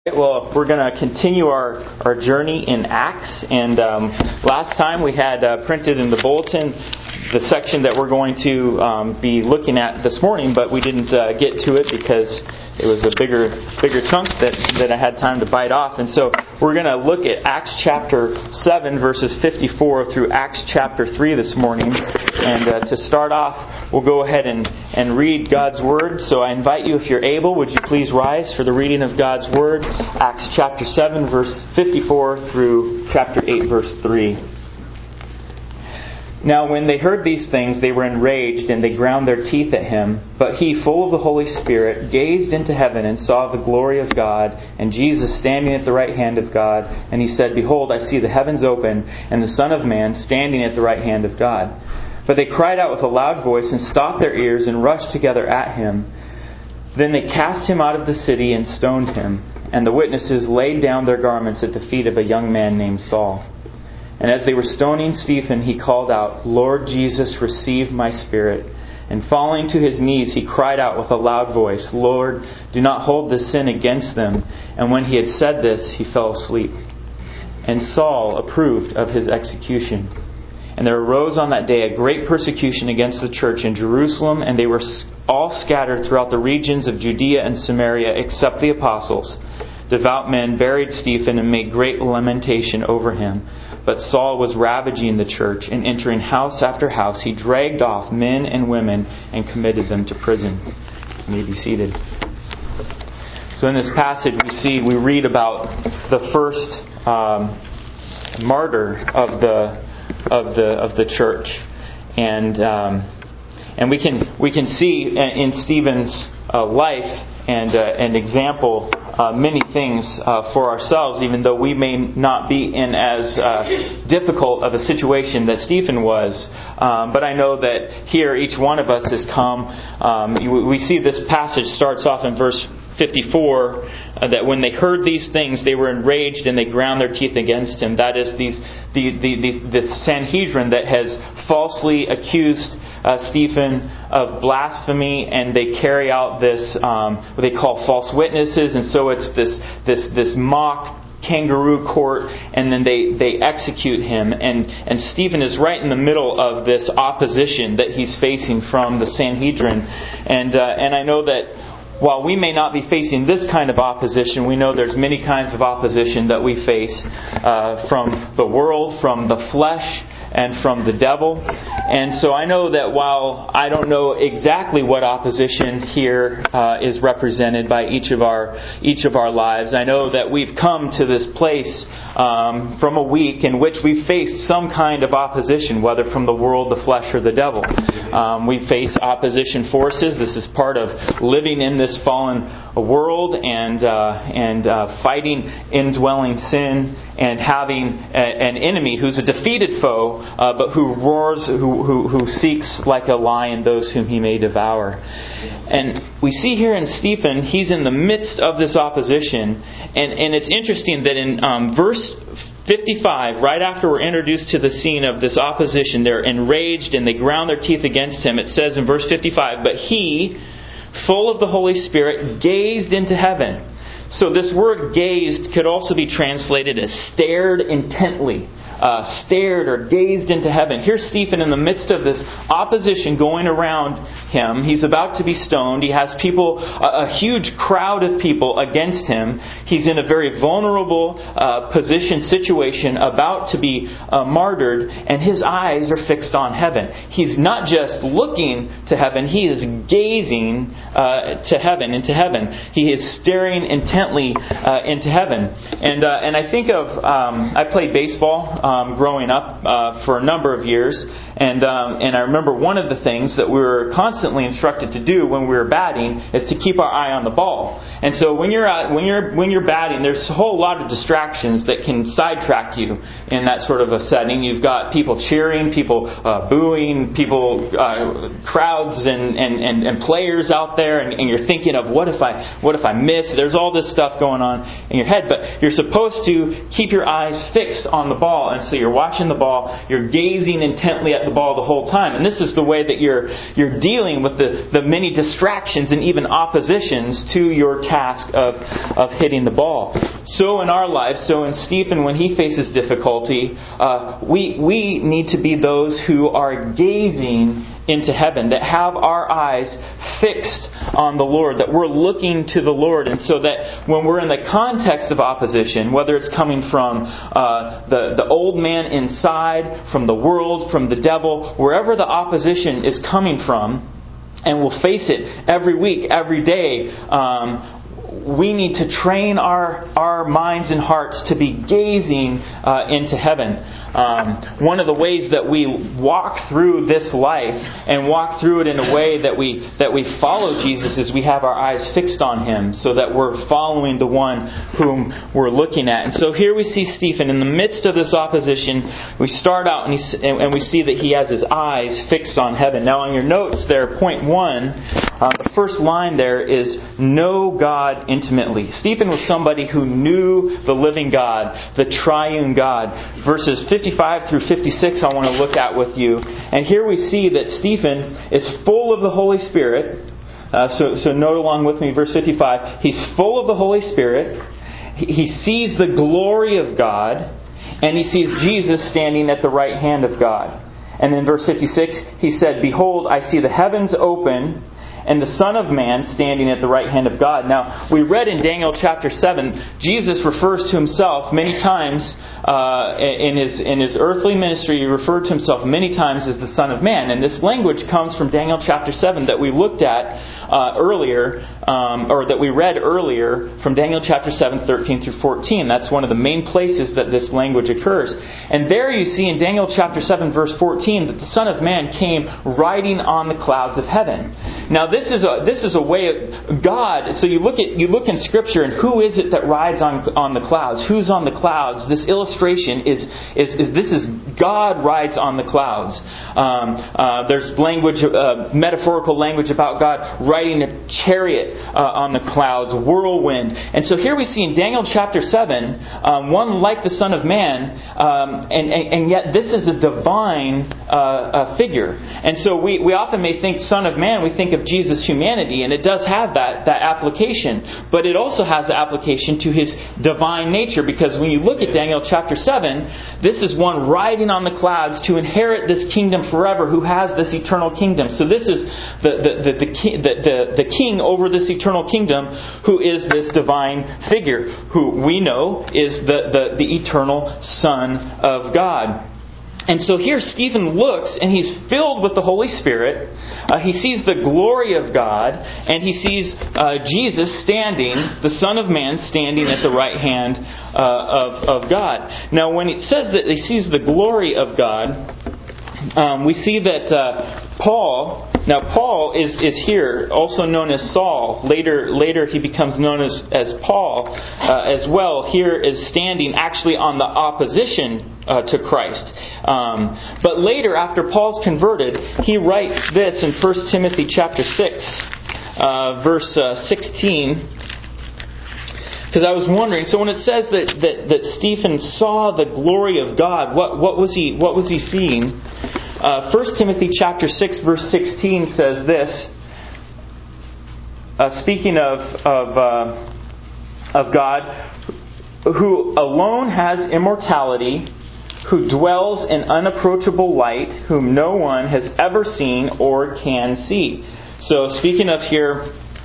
Well, we're going to continue our journey in Acts. And last time we had printed in the bulletin the section that we're going to be looking at this morning, but we didn't get to it because it was a bigger chunk that I had time to bite off. And so we're going to look at Acts chapter 7, verses 54 through Acts chapter 3 this morning. And to start off, we'll go ahead and read God's Word. So I invite you, if you're able, would you please rise for the reading of God's Word? Acts chapter 7, verse 54 through chapter 8, verse 3. Now when they heard these things, they were enraged, and they ground their teeth at him. But he, full of the Holy Spirit, gazed into heaven and saw the glory of God, and Jesus standing at the right hand of God. And he said, Behold, I see the heavens open, and the Son of Man standing at the right hand of God. But they cried out with a loud voice, and stopped their ears, and rushed together at him. Then they cast him out of the city, and stoned him. And the witnesses laid down their garments at the feet of a young man named Saul. And as they were stoning Stephen, he called out, Lord Jesus, receive my spirit. And falling to his knees, he cried out with a loud voice, Lord, do not hold this sin against them. And when he had said this, he fell asleep. And Saul approved of his execution. And there arose on that day a great persecution against the church in Jerusalem, and they were all scattered throughout the regions of Judea and Samaria, except the apostles. Devout men buried Stephen and made great lamentation over him. But Saul was ravaging the church, and entering house after house, he dragged off men and women and committed them to prison. You may be seated. So in this passage we read about the first martyr of the church, and we can see in Stephen's life and example many things for ourselves, even though we may not be in as difficult of a situation that Stephen was. But I know that here each one of us has come. We see this passage starts off in verse 54, that when they heard these things, they were enraged and they ground their teeth against him. That is the Sanhedrin that has falsely accused Stephen of blasphemy, and they carry out this what they call false witnesses, and so it's this mock kangaroo court, and then they execute him. And Stephen is right in the middle of this opposition that he's facing from the Sanhedrin, and I know that while we may not be facing this kind of opposition, we know there's many kinds of opposition that we face from the world, from the flesh, and from the devil. And so I know that while I don't know exactly what opposition here is represented by each of our lives, I know that we've come to this place from a week in which we've faced some kind of opposition, whether from the world, the flesh, or the devil. We face opposition forces. This is part of living in this fallen world and fighting indwelling sin, and having an enemy who's a defeated foe, but who roars, who seeks like a lion those whom he may devour. And we see here in Stephen, he's in the midst of this opposition, and it's interesting that in verse 55, right after we're introduced to the scene of this opposition, they're enraged and they ground their teeth against him. It says in verse 55, but he, full of the Holy Spirit, gazed into heaven. So this word gazed could also be translated as stared intently. Stared or gazed into heaven. Here's Stephen in the midst of this opposition going around him. He's about to be stoned. He has people, a huge crowd of people against him. He's in a very vulnerable situation, about to be martyred, and his eyes are fixed on heaven. He's not just looking to heaven, he is gazing to heaven, into heaven. He is staring intently into heaven. And I think of, I played baseball growing up for a number of years, and I remember one of the things that we were constantly instructed to do when we were batting is to keep our eye on the ball. And so when you're batting, there's a whole lot of distractions that can sidetrack you in that sort of a setting. You've got people cheering, people booing, people crowds and players out there, and you're thinking of what if I miss? There's all this stuff going on in your head, but you're supposed to keep your eyes fixed on the ball. And And so you're watching the ball, you're gazing intently at the ball the whole time. And this is the way that you're dealing with the many distractions and even oppositions to your task of hitting the ball. So in our lives, so in Stephen, when he faces difficulty, we need to be those who are gazing into heaven, that have our eyes fixed on the Lord, that we're looking to the Lord. And so that when we're in the context of opposition, whether it's coming from the old man inside, from the world, from the devil, wherever the opposition is coming from, and we'll face it every week, every day, we need to train our minds and hearts to be gazing into heaven. One of the ways that we walk through this life and walk through it in a way that we follow Jesus is we have our eyes fixed on Him, so that we're following the one whom we're looking at. And so here we see Stephen in the midst of this opposition. We start out and we see that he has his eyes fixed on heaven. Now on your notes there, point 1, the first line there is know God intimately. Stephen was somebody who knew the living God, the triune God. Verses 55 through 56 I want to look at with you. And here we see that Stephen is full of the Holy Spirit. So note along with me, verse 55. He's full of the Holy Spirit. He sees the glory of God. And he sees Jesus standing at the right hand of God. And in verse 56, he said, "Behold, I see the heavens open, and the Son of Man standing at the right hand of God." Now, we read in Daniel chapter 7, Jesus refers to Himself many times in his earthly ministry. He referred to Himself many times as the Son of Man. And this language comes from Daniel chapter 7 that we looked at earlier, or that we read earlier from Daniel chapter 7, 13 through 14. That's one of the main places that this language occurs. And there you see in Daniel chapter 7, verse 14, that the Son of Man came riding on the clouds of heaven. Now, this is a way of God. So you look in Scripture, and who is it that rides on the clouds? Who's on the clouds? This illustration is God rides on the clouds. There's language, metaphorical language about God riding a chariot on the clouds, whirlwind. And so here we see in Daniel chapter 7, one like the Son of Man, and yet this is a divine figure. And so we often may think Son of Man, we think of Jesus' humanity, and it does have that application. But it also has the application to His divine nature, because when you look at Daniel chapter 7, this is one riding on the clouds to inherit this kingdom forever, who has this eternal kingdom. So this is the king over this eternal kingdom, who is this divine figure, who we know is the eternal Son of God. And so here Stephen looks, and he's filled with the Holy Spirit. He sees the glory of God, and he sees Jesus standing, the Son of Man standing at the right hand of God. Now when it says that he sees the glory of God, we see that Paul is here, also known as Saul. Later he becomes known as Paul as well. Here is standing actually on the opposition to Christ. But later, after Paul's converted, he writes this in 1 Timothy chapter 6, verse 16. Because I was wondering, so when it says that Stephen saw the glory of God, what was he seeing? 1 Timothy chapter 6, verse 16 says this. Speaking of God, who alone has immortality, who dwells in unapproachable light, whom no one has ever seen or can see. So speaking of here,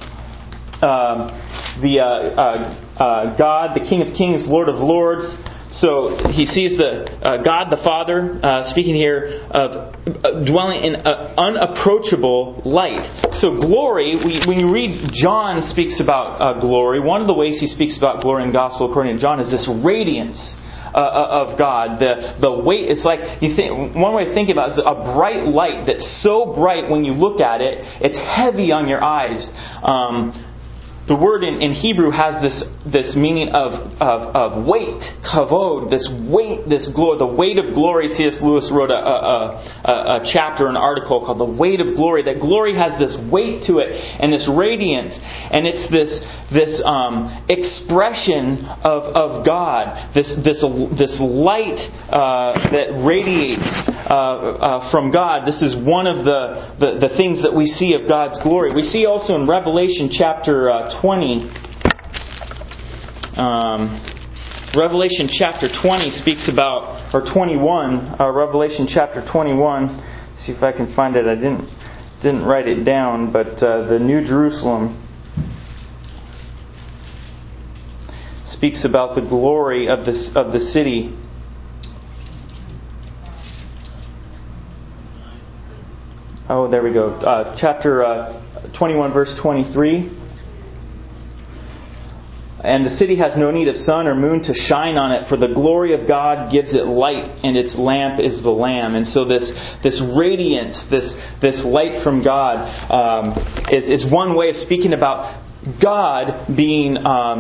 God, the King of Kings, Lord of Lords. So he sees the God the Father, speaking here of dwelling in unapproachable light. So glory, when you read John speaks about glory, one of the ways he speaks about glory in the Gospel according to John is this radiance of God. The weight, it's like, one way to think about it is a bright light that's so bright when you look at it, it's heavy on your eyes. The word in Hebrew has this meaning of weight, kavod, this weight, this glory, the weight of glory. C.S. Lewis wrote a chapter, an article called "The Weight of Glory." That glory has this weight to it and this radiance, and it's this expression of God, this light that radiates from God. This is one of the things that we see of God's glory. We see also in Revelation chapter 20. Revelation chapter 20 speaks about, or 21. Revelation chapter 21. See if I can find it. I didn't write it down, but the New Jerusalem speaks about the glory of the city. Oh, there we go. Chapter 21, verse 23. And the city has no need of sun or moon to shine on it, for the glory of God gives it light, and its lamp is the Lamb. And so this radiance, this light from God, is one way of speaking about God being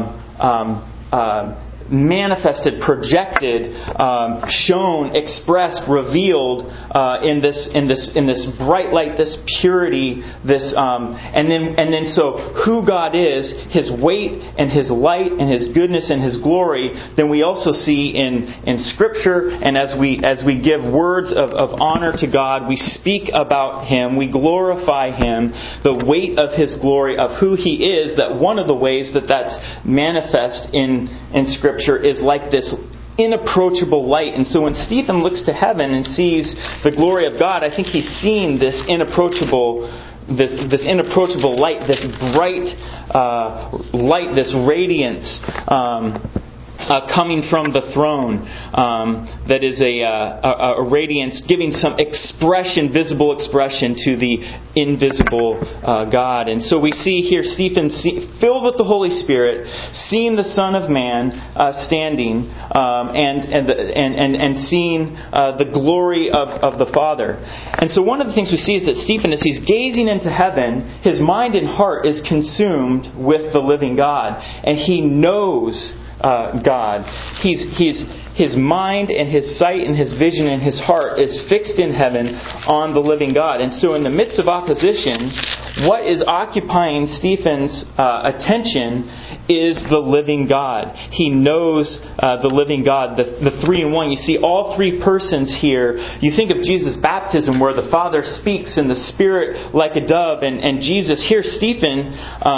manifested, projected, shown, expressed, revealed in this bright light, this purity, this and then so who God is, His weight and His light and His goodness and His glory. Then we also see in Scripture, and as we give words of honor to God, we speak about Him, we glorify Him, the weight of His glory, of who He is. That one of the ways that's manifest in Scripture is like this inapproachable light. And so when Stephen looks to heaven and sees the glory of God, I think he's seeing this inapproachable light, this bright light, this radiance coming from the throne, that is a radiance giving some expression, visible expression to the invisible God. And so we see here Stephen filled with the Holy Spirit, seeing the Son of Man standing, and seeing the glory of the Father. And so one of the things we see is that Stephen, as he's gazing into heaven, his mind and heart is consumed with the living God, and he knows God. His mind and his sight and his vision and his heart is fixed in heaven on the living God. And so in the midst of opposition, what is occupying Stephen's attention is the living God. He knows the living God, the three in one. You see all three persons here. You think of Jesus' baptism where the Father speaks and the Spirit like a dove, and Jesus here, Stephen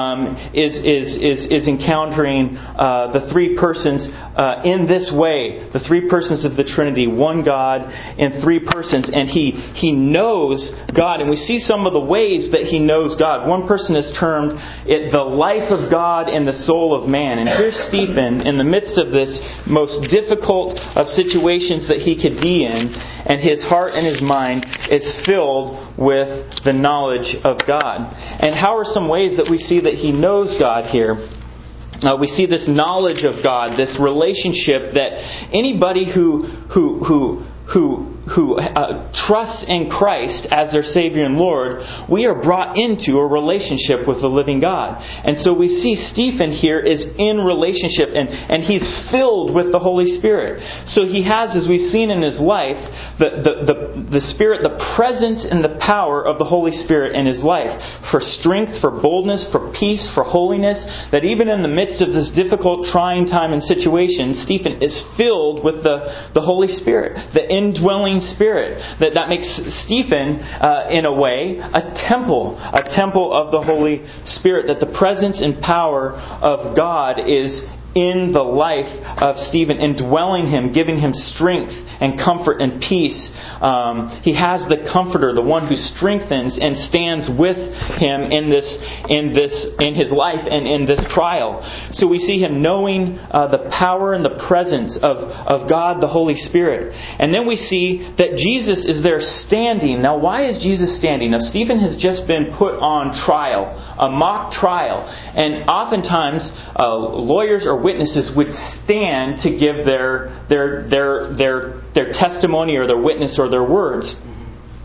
is encountering the three persons in this way. The three persons of the Trinity, one God in three persons, and he knows God. And we see some of the ways that he knows God. One person has termed it the life of God in the soul of man. And here's Stephen in the midst of this most difficult of situations that he could be in, and his heart and his mind is filled with the knowledge of God. And how are some ways that we see that he knows God here? We see this knowledge of God, this relationship that anybody who trusts in Christ as their Savior and Lord, we are brought into a relationship with the living God. And so we see Stephen here is in relationship, and he's filled with the Holy Spirit. So he has, as we've seen in his life, the Spirit, the presence and the power of the Holy Spirit in his life for strength, for boldness, for peace, for holiness, that even in the midst of this difficult, trying time and situation, Stephen is filled with the Holy Spirit, the indwelling Spirit. That makes Stephen, in a way, a temple of the Holy Spirit. That the presence and power of God is in the life of Stephen, indwelling him, giving him strength and comfort and peace. He has the Comforter, the one who strengthens and stands with him in his life and in this trial. So we see him knowing the power and the presence of God, the Holy Spirit. And then we see that Jesus is there standing. Now, why is Jesus standing? Now, Stephen has just been put on trial, a mock trial. And oftentimes, lawyers or witnesses would stand to give their testimony or their witness or their words.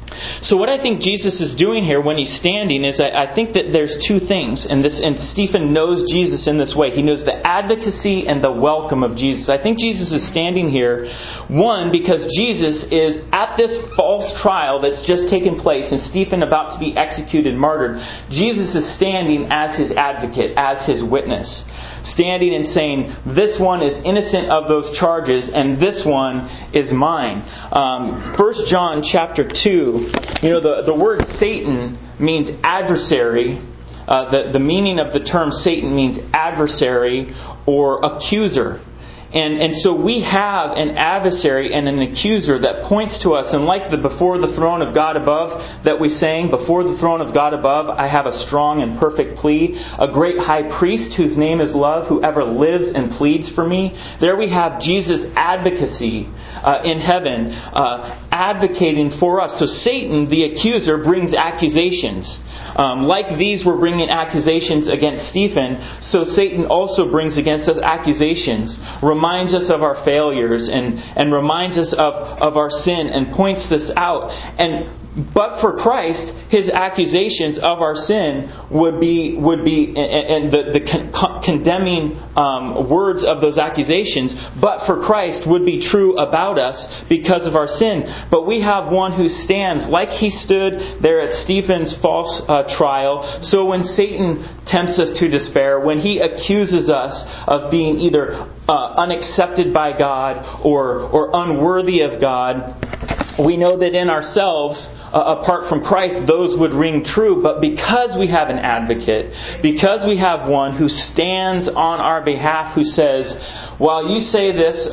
So what I think Jesus is doing here when he's standing is I think that there's two things. And Stephen knows Jesus in this way. He knows the advocacy and the welcome of Jesus. I think Jesus is standing here, one, because Jesus is at this false trial that's just taken place and Stephen about to be executed, martyred. Jesus is standing as his advocate, as his witness. Standing and saying, this one is innocent of those charges and this one is mine. 1 John chapter 2, the word Satan means adversary. The meaning of the term Satan means adversary or accuser. And so we have an adversary and an accuser that points to us. And like the before the throne of God above that we sang, before the throne of God above, I have a strong and perfect plea. A great high priest whose name is love, whoever lives and pleads for me. There we have Jesus' advocacy in heaven, advocating for us. So Satan, the accuser, brings accusations. Like these were bringing accusations against Stephen, so Satan also brings against us accusations, reminds us of our failures and reminds us of our sin and points this out. But for Christ, his accusations of our sin would be and the condemning words of those accusations, but for Christ would be true about us because of our sin. But we have one who stands like he stood there at Stephen's false trial. So when Satan tempts us to despair, when he accuses us of being either unaccepted by God or unworthy of God, we know that in ourselves, apart from Christ, those would ring true. But because we have an advocate, because we have one who stands on our behalf, who says, while you say this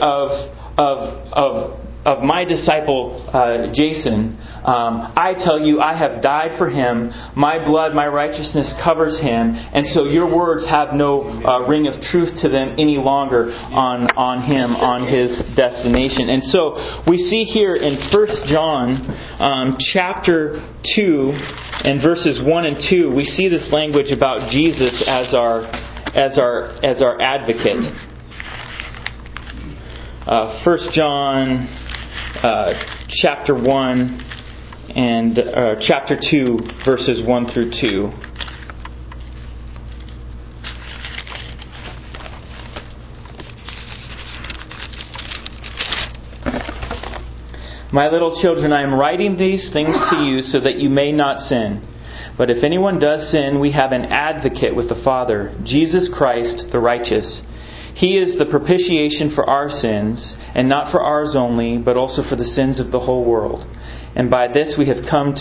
of my disciple Jason, I tell you, I have died for him. My blood, my righteousness covers him, and so your words have no ring of truth to them any longer on him, on his destination. And so we see here in 1 John chapter 2 and verses 1 and 2, we see this language about Jesus as our advocate. 1 John chapter 1 and chapter 2, verses 1 through 2. My little children, I am writing these things to you so that you may not sin. But if anyone does sin, we have an advocate with the Father, Jesus Christ the righteous. He is the propitiation for our sins, and not for ours only, but also for the sins of the whole world. And by this we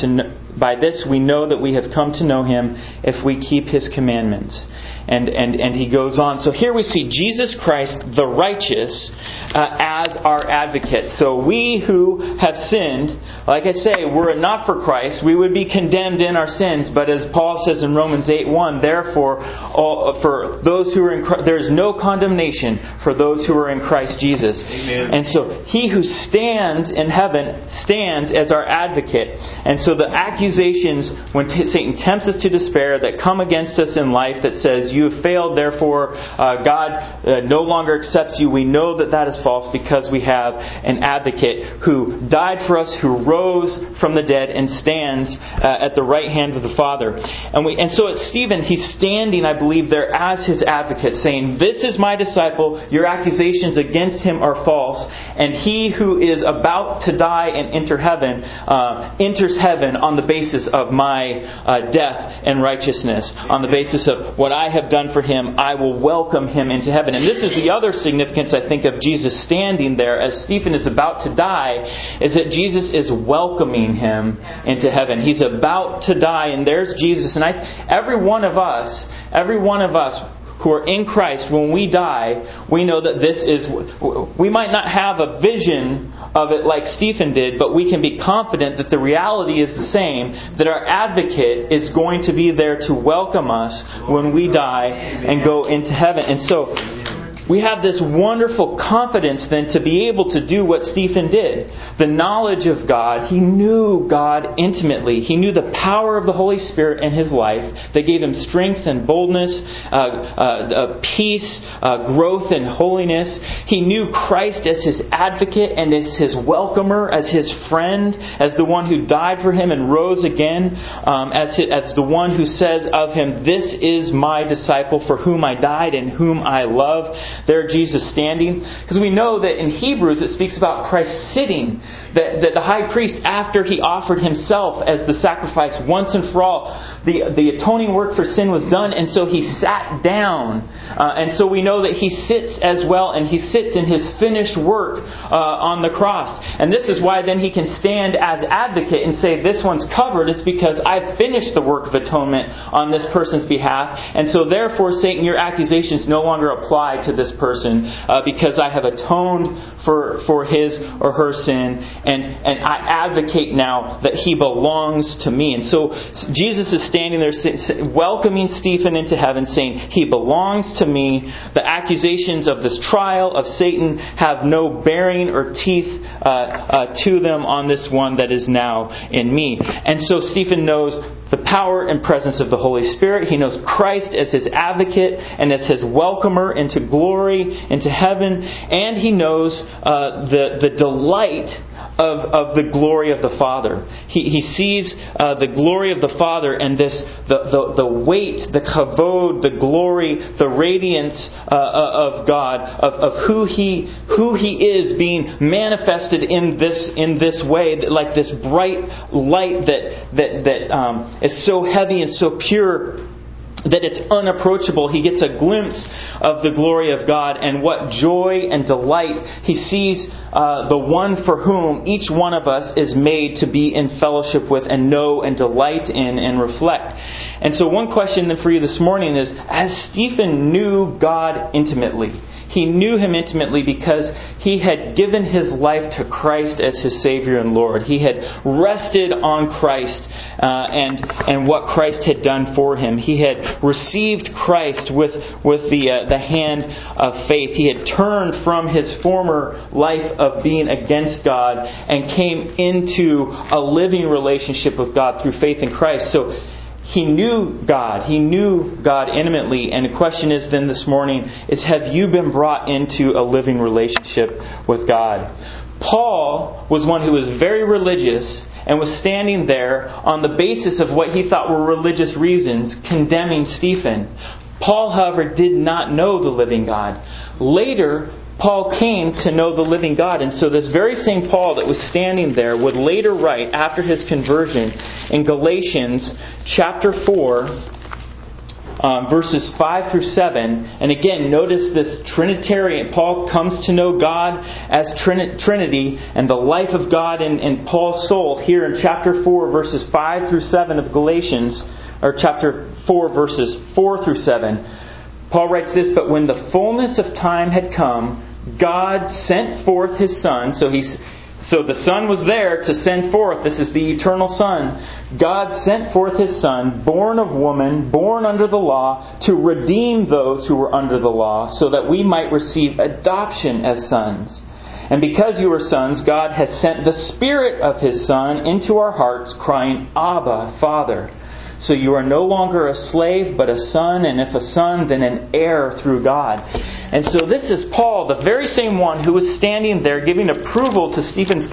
know that we have come to know Him if we keep His commandments. And he goes on. So here we see Jesus Christ, the righteous, as our advocate. So we who have sinned, like I say, were it not for Christ, we would be condemned in our sins. But as Paul says in Romans 8:1, therefore, for those who are in Christ, there is no condemnation for those who are in Christ Jesus. Amen. And so He who stands in heaven stands as our advocate. And so the accusations, when Satan tempts us to despair, that come against us in life, that says, you have failed, therefore God no longer accepts you. We know that that is false because we have an advocate who died for us, who rose from the dead and stands at the right hand of the Father. And so at Stephen, he's standing, I believe, there as his advocate, saying, this is my disciple, your accusations against him are false, and he who is about to die and enter heaven, enters heaven on the basis of my death and righteousness, on the basis of what I have done for him. I will welcome him into heaven. And this is the other significance, I think, of Jesus standing there as Stephen is about to die, is that Jesus is welcoming him into heaven. He's about to die, and there's Jesus. And every one of us who are in Christ, when we die, we know that this is... We might not have a vision of it like Stephen did, but we can be confident that the reality is the same, that our advocate is going to be there to welcome us when we die and go into heaven. And so we have this wonderful confidence then to be able to do what Stephen did. The knowledge of God. He knew God intimately. He knew the power of the Holy Spirit in his life that gave him strength and boldness, peace, growth and holiness. He knew Christ as his advocate and as his welcomer, as his friend, as the one who died for him and rose again, as the one who says of him, "This is my disciple for whom I died and whom I love." There Jesus standing. Because we know that in Hebrews it speaks about Christ sitting. That the high priest, after he offered himself as the sacrifice once and for all, the atoning work for sin was done, and so he sat down. And so we know that he sits as well, and he sits in his finished work on the cross. And this is why then he can stand as advocate and say, "This one's covered. It's because I've finished the work of atonement on this person's behalf. And so therefore, Satan, your accusations no longer apply to this person because I have atoned for his or her sin, and I advocate now that he belongs to me." And so Jesus is standing there welcoming Stephen into heaven, saying, "He belongs to me. The accusations of this trial of Satan have no bearing or teeth to them on this one that is now in me." And so Stephen knows the power and presence of the Holy Spirit. He knows Christ as his advocate and as his welcomer into glory, into heaven. And he knows the delight of the glory of the Father. He sees the glory of the Father and the weight, the kavod, the glory, the radiance of God, of who He is being manifested in this way, like this bright light that is so heavy and so pure that it's unapproachable. He gets a glimpse of the glory of God, and what joy and delight he sees the one for whom each one of us is made to be in fellowship with and know and delight in and reflect. And so one question then for you this morning is, as Stephen knew God intimately, he knew Him intimately because he had given his life to Christ as his Savior and Lord. He had rested on Christ and what Christ had done for him. He had received Christ with the hand of faith. He had turned from his former life of being against God and came into a living relationship with God through faith in Christ. So he knew God. He knew God intimately. And the question is then this morning is, have you been brought into a living relationship with God? Paul was one who was very religious and was standing there on the basis of what he thought were religious reasons, condemning Stephen. Paul, however, did not know the living God. Later, Paul came to know the living God. And so this very same Paul that was standing there would later write, after his conversion, in Galatians chapter 4, verses 5 through 7. And again, notice this Trinitarian. Paul comes to know God as Trinity and the life of God in Paul's soul here in chapter 4, verses 5 through 7 of Galatians, or chapter 4, verses 4 through 7. Paul writes this, "But when the fullness of time had come, God sent forth His Son." So the Son was there to send forth. This is the eternal Son. God sent forth His Son, born of woman, born under the law, to redeem those who were under the law, so that we might receive adoption as sons. And because you are sons, God has sent the Spirit of His Son into our hearts, crying, "Abba, Father." So you are no longer a slave, but a son, and if a son, then an heir through God. And so this is Paul, the very same one who was standing there giving approval to Stephen's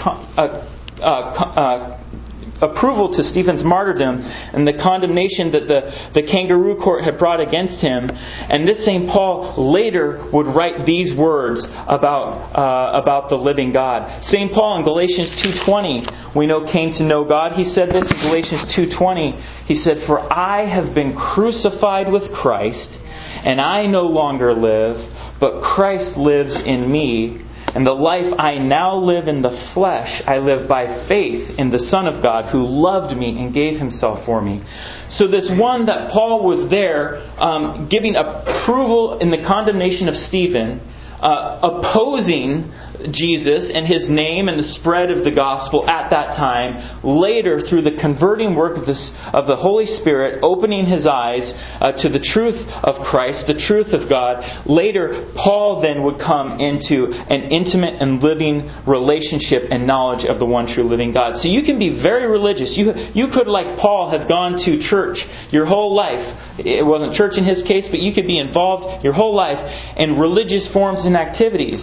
martyrdom and the condemnation that the kangaroo court had brought against him. And this same Paul later would write these words about the living God. St. Paul in Galatians 2:20, we know, came to know God. He said this in Galatians 2:20. He said, "For I have been crucified with Christ, and I no longer live, but Christ lives in me. And the life I now live in the flesh, I live by faith in the Son of God who loved me and gave Himself for me." So this one that Paul was there giving approval in the condemnation of Stephen, opposing Jesus and His name and the spread of the gospel at that time. Later, through the converting work of the Holy Spirit, opening his eyes to the truth of Christ, the truth of God. Later, Paul then would come into an intimate and living relationship and knowledge of the one true living God. So you can be very religious. You could, like Paul, have gone to church your whole life. It wasn't church in his case, but you could be involved your whole life in religious forms and activities.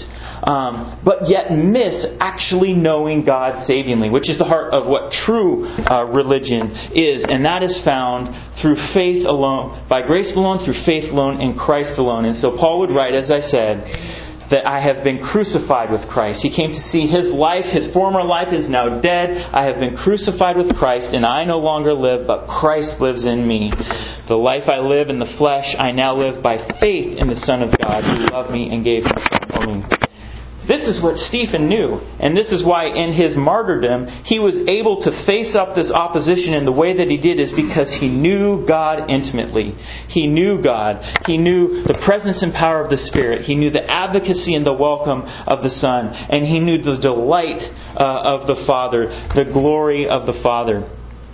But yet miss actually knowing God savingly, which is the heart of what true religion is. And that is found through faith alone, by grace alone, through faith alone, in Christ alone. And so Paul would write, as I said, that I have been crucified with Christ. He came to see his life, his former life is now dead. I have been crucified with Christ, and I no longer live, but Christ lives in me. The life I live in the flesh, I now live by faith in the Son of God, who loved me and gave Himself for me. This is what Stephen knew. And this is why in his martyrdom he was able to face up this opposition in the way that he did, is because he knew God intimately. He knew God. He knew the presence and power of the Spirit. He knew the advocacy and the welcome of the Son. And he knew the delight of the Father, the glory of the Father.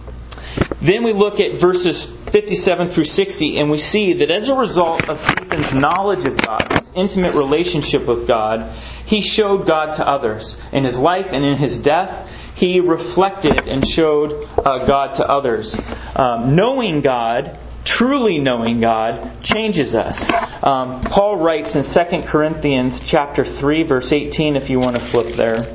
Then we look at verses 57 through 60, and we see that as a result of Stephen's knowledge of God, his intimate relationship with God, he showed God to others. In his life and in his death, he reflected and showed God to others. Knowing God, truly knowing God, changes us. Paul writes in 2 Corinthians chapter 3, verse 18, if you want to flip there.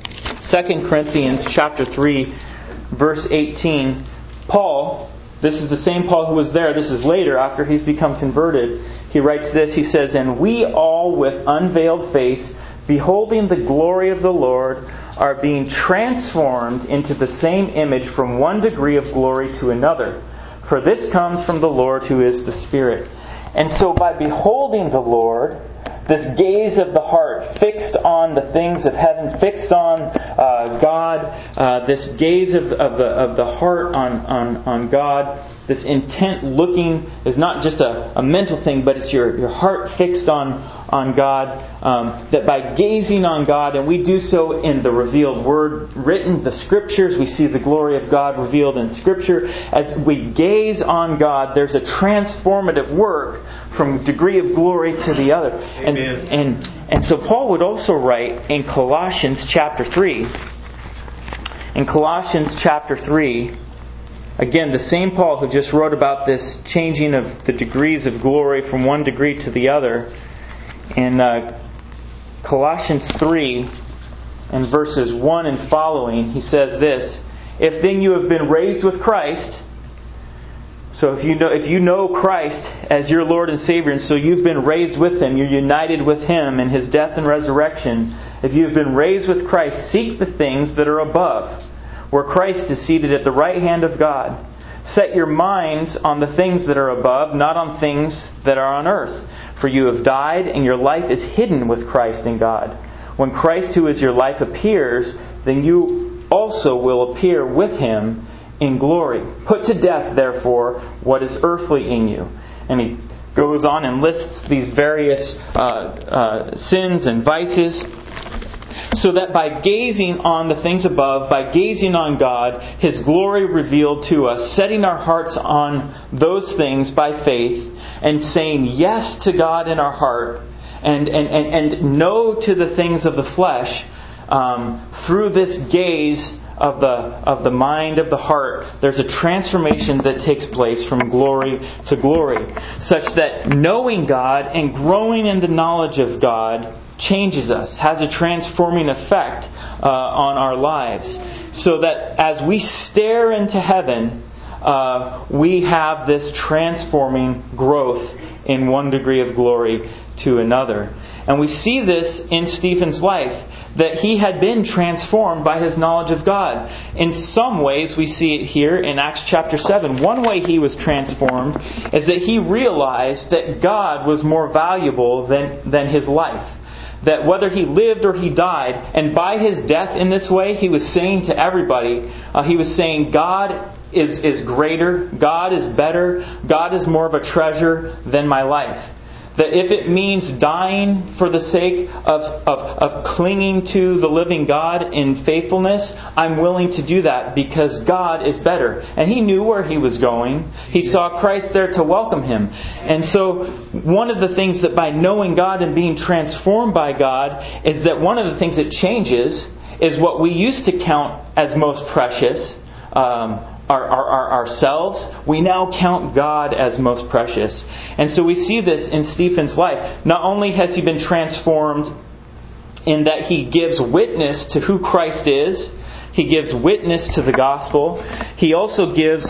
2 Corinthians chapter 3, verse 18. Paul, this is the same Paul who was there, this is later after he's become converted. He writes this, he says, "And we all with unveiled face, beholding the glory of the Lord, are being transformed into the same image from one degree of glory to another. For this comes from the Lord who is the Spirit." And so by beholding the Lord, this gaze of the heart fixed on the things of heaven, fixed on God, this gaze of the heart on God, this intent looking is not just a mental thing, but it's your heart fixed on God. That by gazing on God, and we do so in the revealed Word written, the Scriptures, we see the glory of God revealed in Scripture. As we gaze on God, there's a transformative work from degree of glory to the other. And so Paul would also write in Colossians chapter 3. In Colossians chapter 3, again, the same Paul who just wrote about this changing of the degrees of glory from one degree to the other. In Colossians 3, in verses 1 and following, he says this, "If then you have been raised with Christ," so if you know Christ as your Lord and Savior, and so you've been raised with Him, you're united with Him in His death and resurrection. If you have been raised with Christ, seek the things that are above, where Christ is seated at the right hand of God. Set your minds on the things that are above, not on things that are on earth. For you have died, and your life is hidden with Christ in God. When Christ, who is your life, appears, then you also will appear with Him in glory. Put to death, therefore, what is earthly in you. And he goes on and lists these various sins and vices. So that by gazing on the things above, by gazing on God, His glory revealed to us, setting our hearts on those things by faith, and saying yes to God in our heart, and no to the things of the flesh, through this gaze of the mind, of the heart, there's a transformation that takes place from glory to glory, such that knowing God and growing in the knowledge of God changes us, has a transforming effect on our lives, so that as we stare into heaven, we have this transforming growth in one degree of glory to another. And we see this in Stephen's life, that he had been transformed by his knowledge of God. In some ways, we see it here in Acts chapter 7. One way he was transformed is that he realized that God was more valuable than his life. That whether he lived or he died, and by his death in this way, he was saying to everybody, he was saying, God is greater, God is better, God is more of a treasure than my life. That if it means dying for the sake of clinging to the living God in faithfulness, I'm willing to do that because God is better. And he knew where he was going. He saw Christ there to welcome him. And so one of the things that by knowing God and being transformed by God is that one of the things that changes is what we used to count as most precious, ourselves, we now count God as most precious. And so we see this in Stephen's life. Not only has he been transformed in that he gives witness to who Christ is, he gives witness to the gospel, he also gives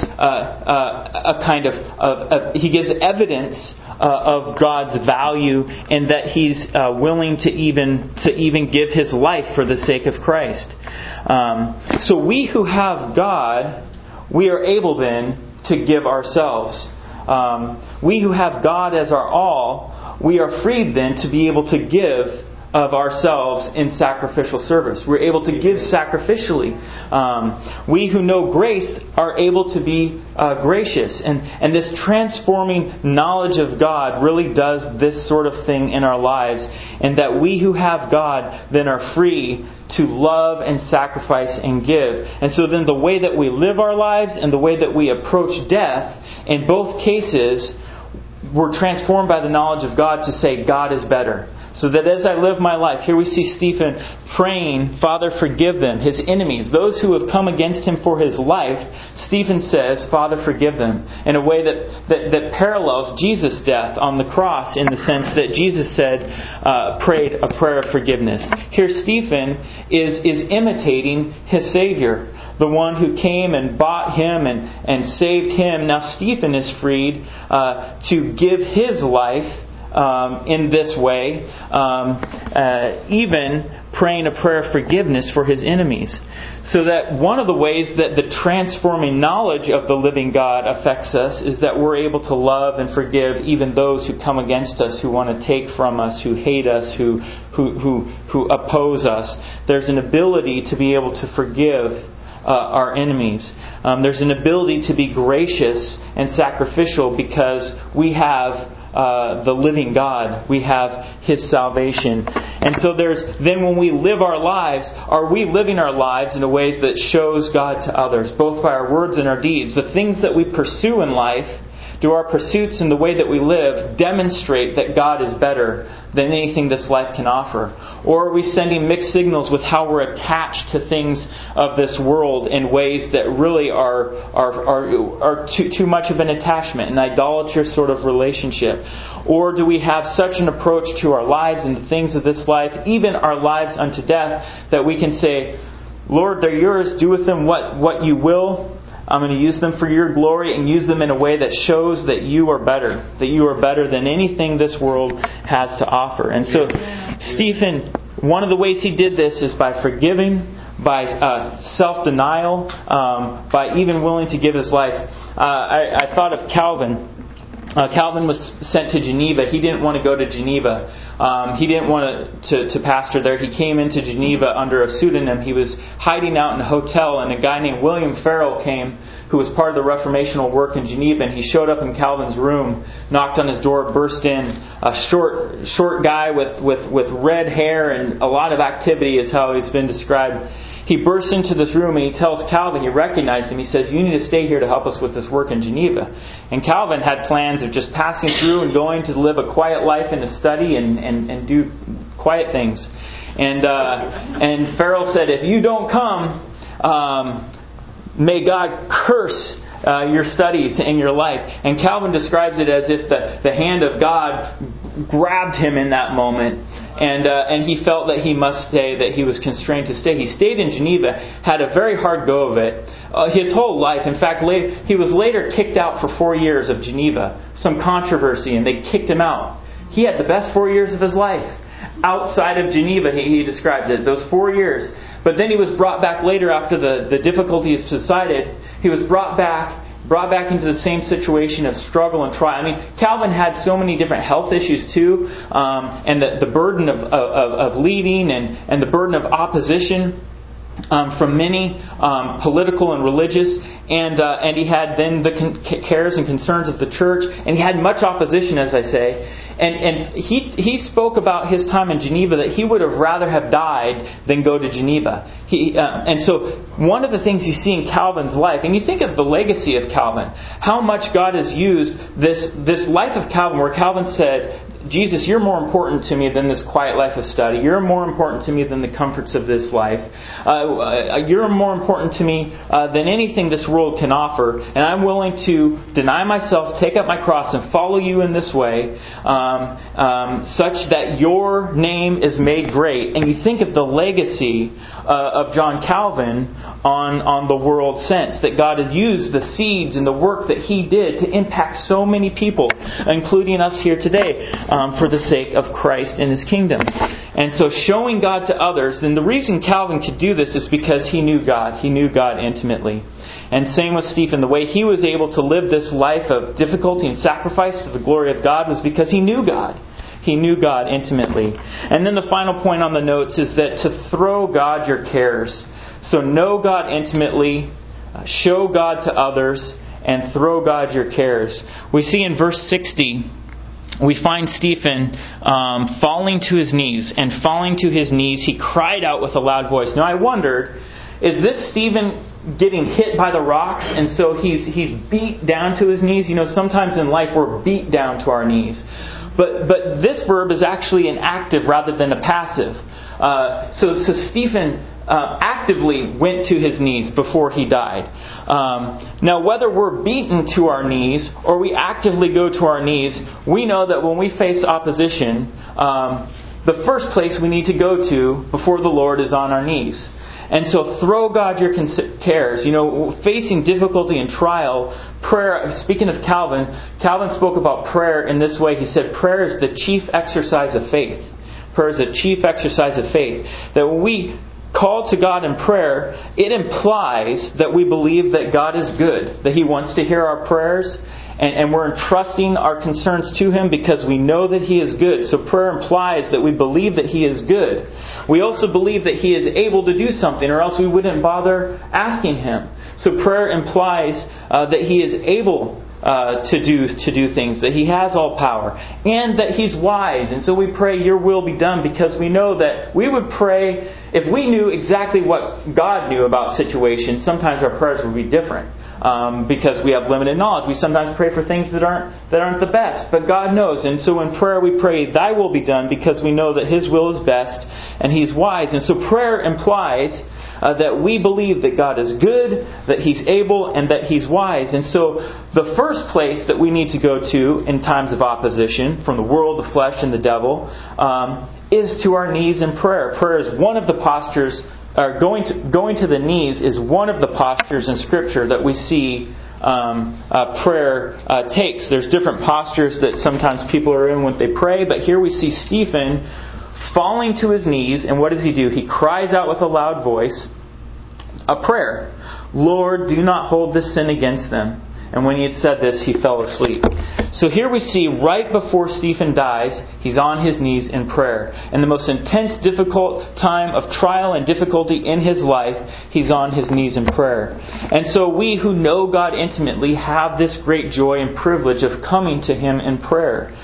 he gives evidence of God's value, and that he's willing to even give his life for the sake of Christ. So we who have God, we are able then to give ourselves. We who have God as our all, we are freed then to be able to give of ourselves in sacrificial service. We're able to give sacrificially. We who know grace are able to be gracious. And this transforming knowledge of God really does this sort of thing in our lives. And that we who have God then are free to love and sacrifice and give. And so then the way that we live our lives and the way that we approach death, in both cases, we're transformed by the knowledge of God to say, God is better. So that as I live my life, here we see Stephen praying, Father, forgive them, his enemies, those who have come against him for his life. Stephen says, Father, forgive them, in a way that parallels Jesus' death on the cross, in the sense that Jesus said, prayed a prayer of forgiveness. Here Stephen is imitating his Savior, the one who came and bought him and saved him. Now Stephen is freed to give his life in this way, even praying a prayer of forgiveness for his enemies. So that one of the ways that the transforming knowledge of the living God affects us is that we're able to love and forgive even those who come against us, who want to take from us, who hate us, who oppose us. There's an ability to be able to forgive our enemies. There's an ability to be gracious and sacrificial because we have the living God. We have His salvation. And so then when we live our lives, are we living our lives in a ways that shows God to others, both by our words and our deeds? The things that we pursue in life, do our pursuits and the way that we live demonstrate that God is better than anything this life can offer? Or are we sending mixed signals with how we're attached to things of this world in ways that really are too much of an attachment, an idolatrous sort of relationship? Or do we have such an approach to our lives and the things of this life, even our lives unto death, that we can say, Lord, they're yours, do with them what you will. I'm going to use them for your glory and use them in a way that shows that you are better. That you are better than anything this world has to offer. And so Stephen, one of the ways he did this is by forgiving, by self-denial, by even willing to give his life. I thought of Calvin. Calvin was sent to Geneva. He didn't want to go to Geneva. He didn't want to pastor there. He came into Geneva under a pseudonym. He was hiding out in a hotel, and a guy named William Farel came, who was part of the Reformational work in Geneva, and he showed up in Calvin's room, knocked on his door, burst in. A short guy with red hair and a lot of activity is how he's been described. He bursts into this room and he tells Calvin, he recognized him, he says, you need to stay here to help us with this work in Geneva. And Calvin had plans of just passing through and going to live a quiet life and to study and do quiet things. And Farel said, if you don't come, may God curse your studies and your life. And Calvin describes it as if the hand of God grabbed him in that moment, and he felt that he must stay, that he was constrained to stay. He stayed in Geneva, had a very hard go of it, his whole life. In fact, he was later kicked out for 4 years of Geneva. Some controversy, and they kicked him out. He had the best 4 years of his life. Outside of Geneva, he describes it, those 4 years. But then he was brought back later after the difficulties subsided. He was brought back into the same situation of struggle and trial. I mean, Calvin had so many different health issues too, and the burden of leading and the burden of opposition from many political and religious, and he had then the cares and concerns of the church, and he had much opposition, as I say. And he spoke about his time in Geneva that he would have rather have died than go to Geneva. And so one of the things you see in Calvin's life, and you think of the legacy of Calvin, how much God has used this life of Calvin, where Calvin said, Jesus, you're more important to me than this quiet life of study. You're more important to me than the comforts of this life. You're more important to me than anything this world can offer. And I'm willing to deny myself, take up my cross, and follow you in this way, such that your name is made great. And you think of the legacy of John Calvin on the world since, that God had used the seeds and the work that he did to impact so many people, including us here today, for the sake of Christ and His kingdom. And so showing God to others, then the reason Calvin could do this is because he knew God. He knew God intimately. And same with Stephen. The way he was able to live this life of difficulty and sacrifice to the glory of God was because he knew God. He knew God intimately. And then the final point on the notes is that to throw God your cares. So know God intimately, show God to others, and throw God your cares. We see in verse 60, we find Stephen falling to his knees. And falling to his knees, he cried out with a loud voice. Now I wondered, is this Stephen getting hit by the rocks, and so he's beat down to his knees? You know, sometimes in life we're beat down to our knees. But this verb is actually an active rather than a passive. So Stephen actively went to his knees before he died. Now, whether we're beaten to our knees or we actively go to our knees, we know that when we face opposition, the first place we need to go to before the Lord is on our knees. And so throw God your cares. You know, facing difficulty and trial, prayer, speaking of Calvin spoke about prayer in this way. He said, prayer is the chief exercise of faith. Prayer is the chief exercise of faith. That when we call to God in prayer, it implies that we believe that God is good, that He wants to hear our prayers, and we're entrusting our concerns to Him because we know that He is good. So prayer implies that we believe that He is good. We also believe that He is able to do something, or else we wouldn't bother asking Him. So prayer implies that He is able to do things, that He has all power, and that He's wise. And so we pray, your will be done, because we know that we would pray, if we knew exactly what God knew about situations, sometimes our prayers would be different. Because we have limited knowledge. We sometimes pray for things that aren't the best, but God knows. And so in prayer we pray, Thy will be done, because we know that His will is best and He's wise. And so prayer implies that we believe that God is good, that He's able, and that He's wise. And so the first place that we need to go to in times of opposition from the world, the flesh, and the devil is to our knees in prayer. Prayer is one of the postures. Going to the knees is one of the postures in Scripture that we see prayer takes. There's different postures that sometimes people are in when they pray, but here we see Stephen falling to his knees, and what does he do? He cries out with a loud voice a prayer. Lord, do not hold this sin against them. And when he had said this, he fell asleep. So here we see right before Stephen dies, he's on his knees in prayer. In the most intense, difficult time of trial and difficulty in his life, he's on his knees in prayer. And so we who know God intimately have this great joy and privilege of coming to Him in prayer,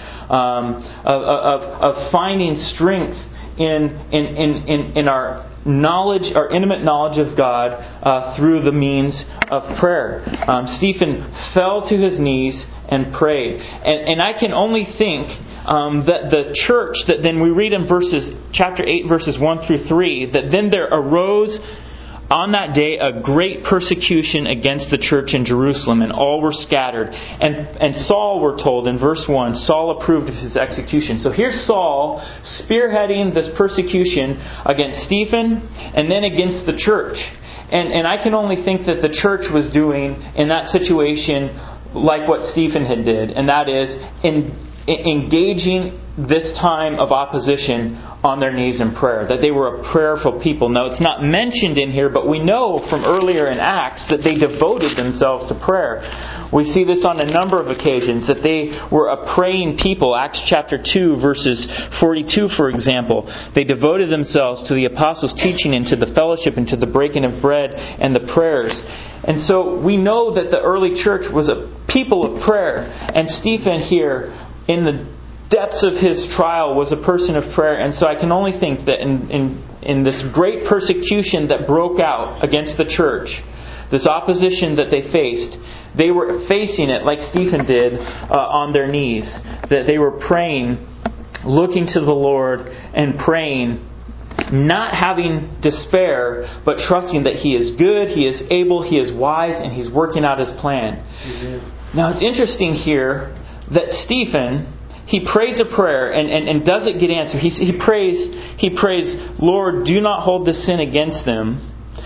of finding strength in our knowledge, our intimate knowledge of God through the means of prayer. Stephen fell to his knees and prayed. And I can only think that the church, that then we read in chapter 8, verses 1 through 3, that then there arose on that day a great persecution against the church in Jerusalem, and all were scattered. And Saul, we're told in verse 1, Saul approved of his execution. So here's Saul spearheading this persecution against Stephen and then against the church. And I can only think that the church was doing in that situation like what Stephen had did, and that is engaging this time of opposition on their knees in prayer, that they were a prayerful people. Now, it's not mentioned in here, but we know from earlier in Acts that they devoted themselves to prayer. We see this on a number of occasions, that they were a praying people. Acts chapter 2, verses 42, for example. They devoted themselves to the apostles' teaching and to the fellowship and to the breaking of bread and the prayers. And so we know that the early church was a people of prayer. And Stephen here, in depths of his trial was a person of prayer. And so I can only think that in this great persecution that broke out against the church, this opposition that they faced, they were facing it like Stephen did on their knees. That they were praying, looking to the Lord and praying, not having despair, but trusting that He is good, He is able, He is wise, and He's working out His plan. Mm-hmm. Now it's interesting here that Stephen, he prays a prayer and doesn't get answered. He prays, Lord, do not hold this sin against them.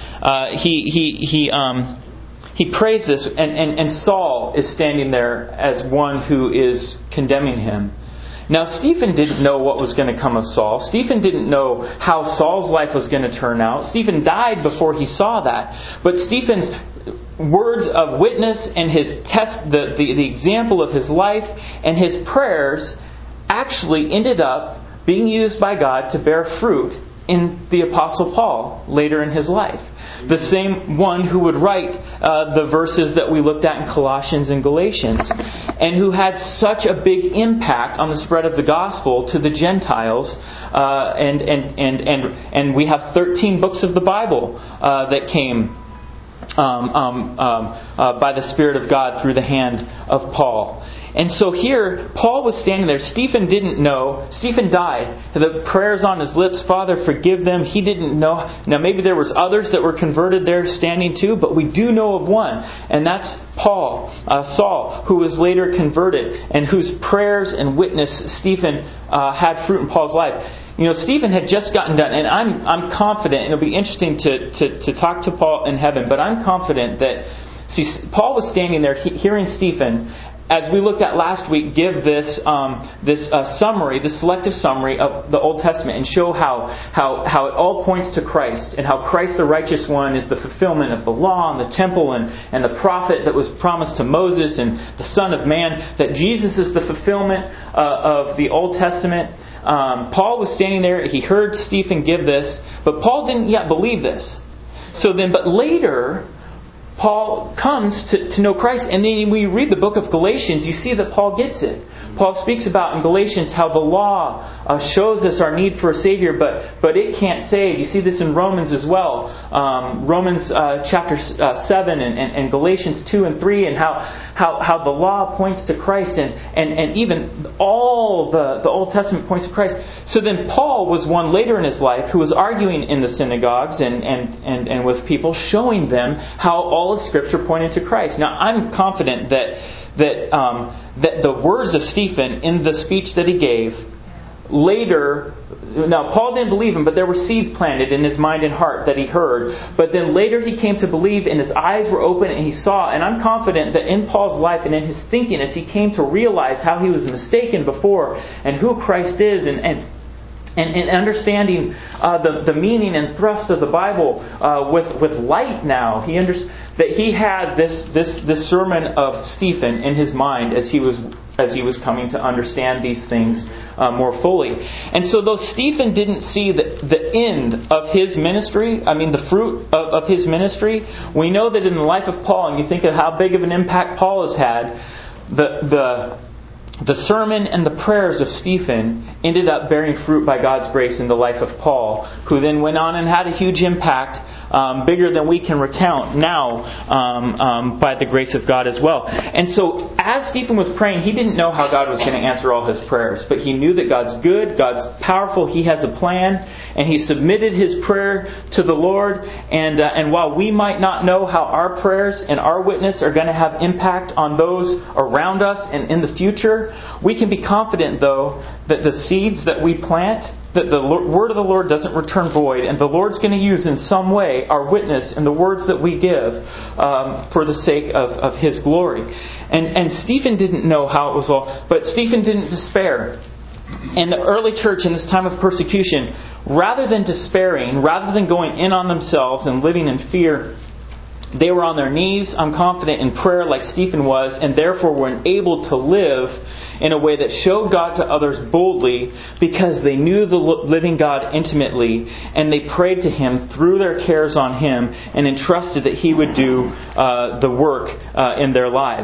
He prays this, and Saul is standing there as one who is condemning him. Now, Stephen didn't know what was going to come of Saul. Stephen didn't know how Saul's life was going to turn out. Stephen died before he saw that. But Stephen's words of witness and his the example of his life and his prayers actually ended up being used by God to bear fruit in the Apostle Paul later in his life. The same one who would write the verses that we looked at in Colossians and Galatians, and who had such a big impact on the spread of the gospel to the Gentiles. And we have 13 books of the Bible that came by the Spirit of God through the hand of Paul. And so here, Paul was standing there. Stephen didn't know. Stephen died. The prayers on his lips, Father, forgive them. He didn't know. Now maybe there was others that were converted there standing too, but we do know of one. And that's Saul, who was later converted and whose prayers and witness Stephen had fruit in Paul's life. You know, Stephen had just gotten done, and I'm confident, and it'll be interesting to talk to Paul in heaven, but I'm confident that, Paul was standing there hearing Stephen, as we looked at last week, give this summary, this selective summary of the Old Testament, and show how it all points to Christ, and how Christ the righteous one is the fulfillment of the law and the temple and the prophet that was promised to Moses and the Son of Man, that Jesus is the fulfillment of the Old Testament. Paul was standing there, he heard Stephen give this, but Paul didn't yet believe this. But later, Paul comes to know Christ, and then when you read the book of Galatians, you see that Paul gets it. Paul speaks about in Galatians how the law shows us our need for a Savior, but it can't save. You see this in Romans as well. Romans chapter 7 and Galatians 2 and 3, and how the law points to Christ, and even all the Old Testament points to Christ. So then Paul was one later in his life who was arguing in the synagogues and with people, showing them how all of Scripture pointed to Christ. Now I'm confident that the words of Stephen in the speech that he gave later, now Paul didn't believe him, but there were seeds planted in his mind and heart that he heard. But then later he came to believe, and his eyes were open and he saw. And I'm confident that in Paul's life and in his thinking, as he came to realize how he was mistaken before and who Christ is, and understanding the meaning and thrust of the Bible with light now, he understood that he had this sermon of Stephen in his mind as he was coming to understand these things more fully. And so though Stephen didn't see the end of his ministry, the fruit of his ministry, we know that in the life of Paul, and you think of how big of an impact Paul has had, the sermon and the prayers of Stephen ended up bearing fruit by God's grace in the life of Paul, who then went on and had a huge impact, bigger than we can recount now, by the grace of God as well. And so as Stephen was praying, he didn't know how God was going to answer all his prayers, but he knew that God's good, God's powerful, He has a plan, and he submitted his prayer to the Lord. And while we might not know how our prayers and our witness are going to have impact on those around us and in the future, we can be confident, though, that the seeds that we plant, that the word of the Lord doesn't return void, and the Lord's going to use in some way our witness and the words that we give for the sake of His glory. And Stephen didn't know how it was all, but Stephen didn't despair. And the early church in this time of persecution, rather than despairing, rather than going in on themselves and living in fear, they were on their knees, I'm confident, in prayer like Stephen was, and therefore were able to live in a way that showed God to others boldly, because they knew the living God intimately, and they prayed to Him, threw their cares on Him, and entrusted that He would do the work in their lives.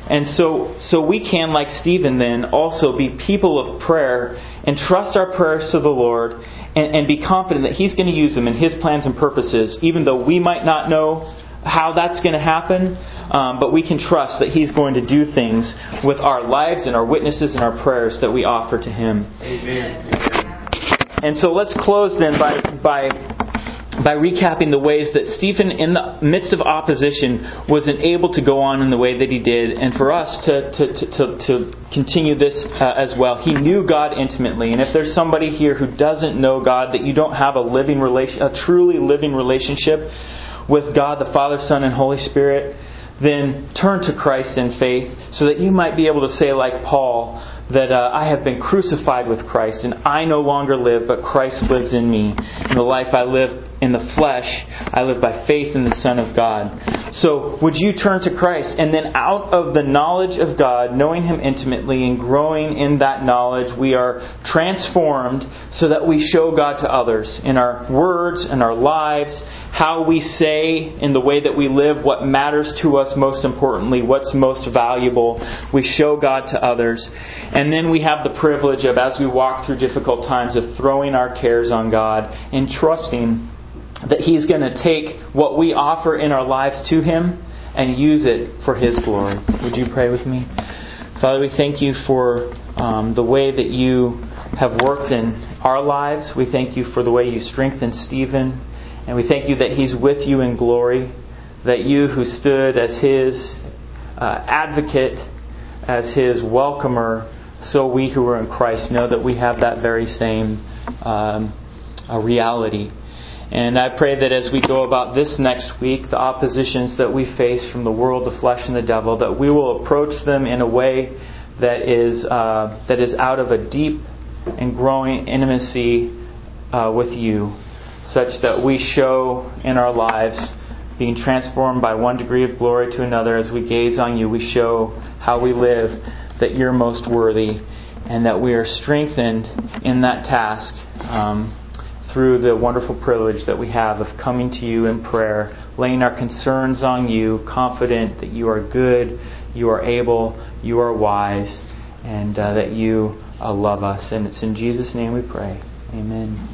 And so we can, like Stephen then, also be people of prayer and trust our prayers to the Lord and be confident that He's going to use them in His plans and purposes, even though we might not know how that's going to happen. But we can trust that He's going to do things with our lives and our witnesses and our prayers that we offer to Him. Amen. And so let's close then by recapping the ways that Stephen, in the midst of opposition, was able to go on in the way that he did, and for us to continue this as well. He knew God intimately, and if there's somebody here who doesn't know God, that you don't have a truly living relationship with God, the Father, Son, and Holy Spirit, then turn to Christ in faith, so that you might be able to say, like Paul, that I have been crucified with Christ, and I no longer live, but Christ lives in me. And the life I live in the flesh, I live by faith in the Son of God. So would you turn to Christ, and then out of the knowledge of God, knowing Him intimately and growing in that knowledge, we are transformed so that we show God to others in our words and our lives, how we say, in the way that we live, what matters to us most importantly, what's most valuable. We show God to others. And then we have the privilege of, as we walk through difficult times, of throwing our cares on God and trusting that He's going to take what we offer in our lives to Him and use it for His glory. Would you pray with me? Father, we thank You for the way that You have worked in our lives. We thank You for the way You strengthened Stephen. And we thank You that he's with You in glory. That You, who stood as His advocate, as His welcomer, so we who are in Christ know that we have that very same reality. And I pray that as we go about this next week, the oppositions that we face from the world, the flesh, and the devil, that we will approach them in a way that is out of a deep and growing intimacy with You, such that we show in our lives, being transformed by one degree of glory to another, as we gaze on You, we show how we live, that You're most worthy, and that we are strengthened in that task through the wonderful privilege that we have of coming to You in prayer, laying our concerns on You, confident that You are good, You are able, You are wise, and that You love us. And it's in Jesus' name we pray. Amen.